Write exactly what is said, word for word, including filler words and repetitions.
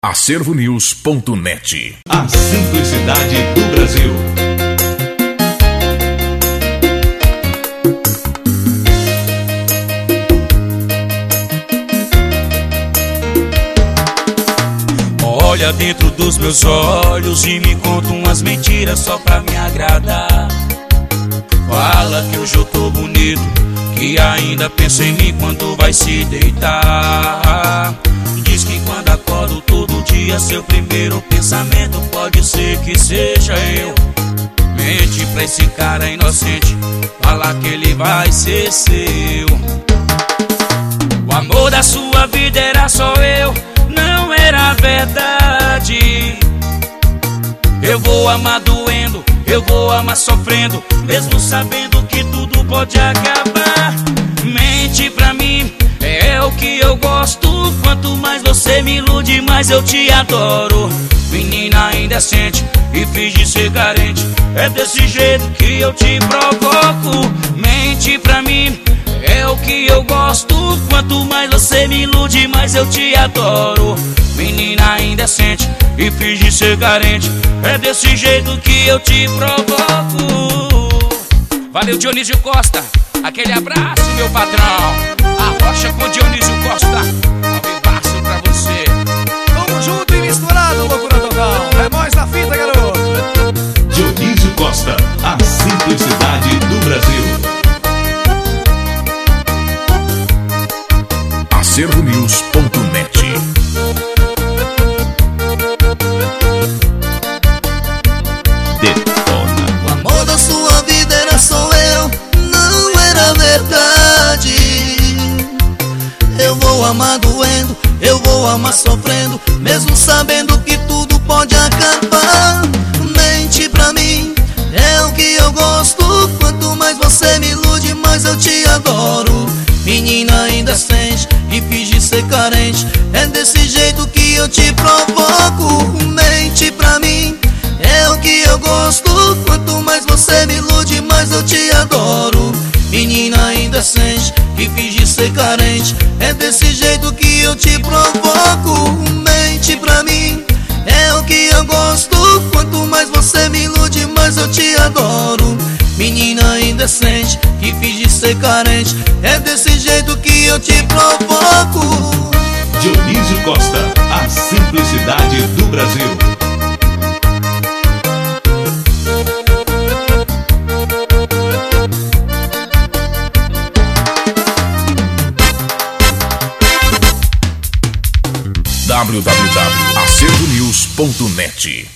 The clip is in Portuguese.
Acervo News ponto net. A simplicidade do Brasil. Olha dentro dos meus olhos e me conta umas mentiras só pra me agradar. Fala que hoje eu tô bonito, que ainda pensa em mim quando vai se deitar. Diz que quando acordo todo dia seu primeiro pensamento pode ser que seja eu. Mente pra esse cara inocente, fala que ele vai ser seu. O amor da sua vida era só eu, não era verdade. Eu vou amar doendo, eu vou amar sofrendo, mesmo sabendo que tudo pode acabar. Mente pra mim, é o que eu gosto. Quanto mais você me ilude, mais eu te adoro. Menina indecente e finge ser carente, é desse jeito que eu te provoco. Mente pra mim, é o que eu gosto. Quanto mais você me ilude, mais eu te adoro. Menina indecente e finge ser carente, é desse jeito que eu te provoco. Valeu, Dionísio Costa, aquele abraço, meu patrão. A rocha com Dionísio Costa, um abraço pra você. Tamo junto e misturado, loucura total. É nóis na fita, garoto. Dionísio Costa, a simplicidade do Brasil. Acervo News ponto net. O amor da sua vida era só eu, não era verdade. Eu vou amar doendo, eu vou amar sofrendo, mesmo sabendo que tudo pode acabar. Mente pra mim, é o que eu gosto. Quanto mais você me ilude, mais eu te adoro. Menina indecente e finge ser carente, é desse jeito que eu te provoco. Mente pra mim, é o que eu gosto. Quanto mais você me ilude, mais eu te adoro. Menina indecente que finge ser carente, é desse jeito que eu te provoco. Mente pra mim, é o que eu gosto. Quanto mais você me ilude, mais eu te adoro. Menina indecente que finge ser carente, é desse jeito que eu te provoco. Dionísio Costa, a simplicidade do Brasil. w w w ponto acervo news ponto net